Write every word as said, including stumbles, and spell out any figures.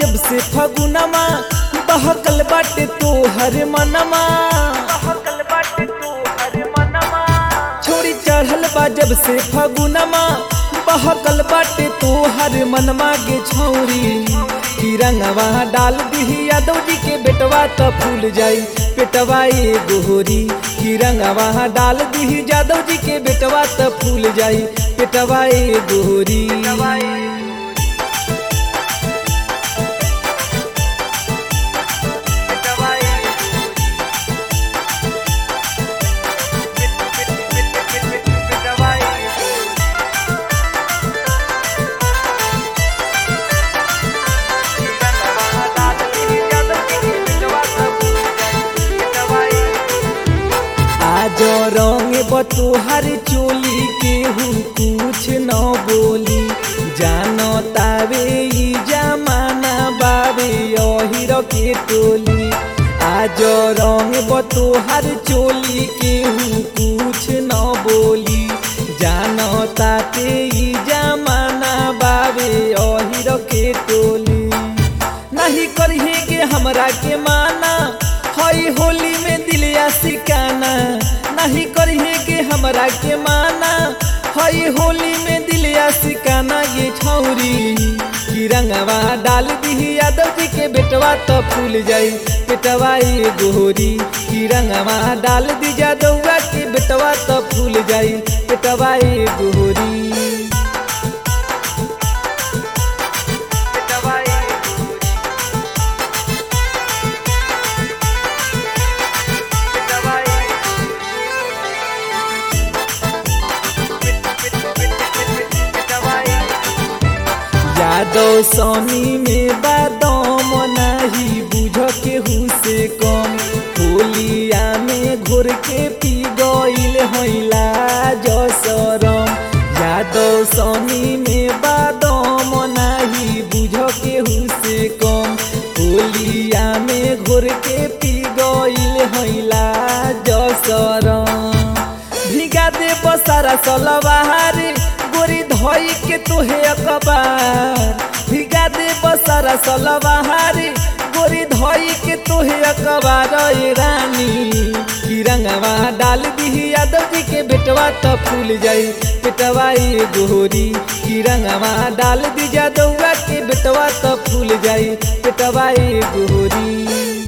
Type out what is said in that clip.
जब से फगुनमा बहकल बाटे तोहर मनमा छोड़ी चढ़ल बा जब से फगुनमा बहकल बाटे तोहर मनमा गे छौरी की रंगवा डाल दिही यादव जी के बेटवा त फूल जाई पेटवा ए गोहरी की रंगवा डाल दिही यादव जी के बेटवा त फूल जाई पेटवा ए गोहरी। जो रंग बतोहर चोली केहू कुछ न बोली जानो तावे ई जमाना बाबे अहिर के टोली। आज रंग बतोहर चोली केहू कुछ न बोली जानो ताते ई जमाना बाबे अहिर के टोली। नहीं करिए के हमरा के माना हई होली में दिलिया सिकाना नहीं करिए के हमरा के माना हई होली में दिलिया सिकाना ये छौरी की रंगवा डाल दिही यादव जी के बेटवा त फूल जाई पेटवा ए गोहरी की रंगवा डाल दी यादवा के बेटवा त फूल जाई पेटवा ए गोहरी। यादव स्वामी में बादाम नहीं बुझ के हुसे कम होलिया में घोर के पी गईल होइला जसरम। यादव स्वामी में बादाम नहीं बुझ के हुसे कम होलिया में घोर के पी गईल होइला जसरम। भिगा दे बसारा सलवार गोरी धोई के तोहे अकबार भिगा दे बसारा सलवार गोरी धोई के तोहे अकबार ए रानी की रंगवा डाल दिही यादव जी के बेटवा त फूल जाई पेटवा ए गोहरी की रंगवा डाल दी यादवा के बेटवा त फूल जाई पेटवा ए गोहरी।